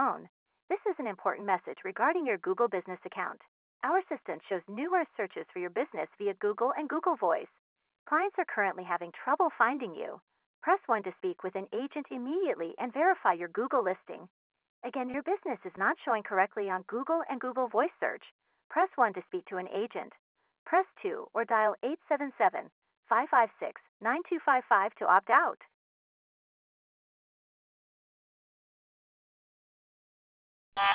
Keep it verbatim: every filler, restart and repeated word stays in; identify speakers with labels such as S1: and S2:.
S1: phone. This is an important message regarding your Google Business account. Our assistant shows numerous searches for your business via Google and Google Voice. Clients are currently having trouble finding you. Press one to speak with an agent immediately and verify your Google listing. Again, your business is not showing correctly on Google and Google Voice search. Press one to speak to an agent. Press two or dial eight seven seven, five five six, nine two five five to opt out.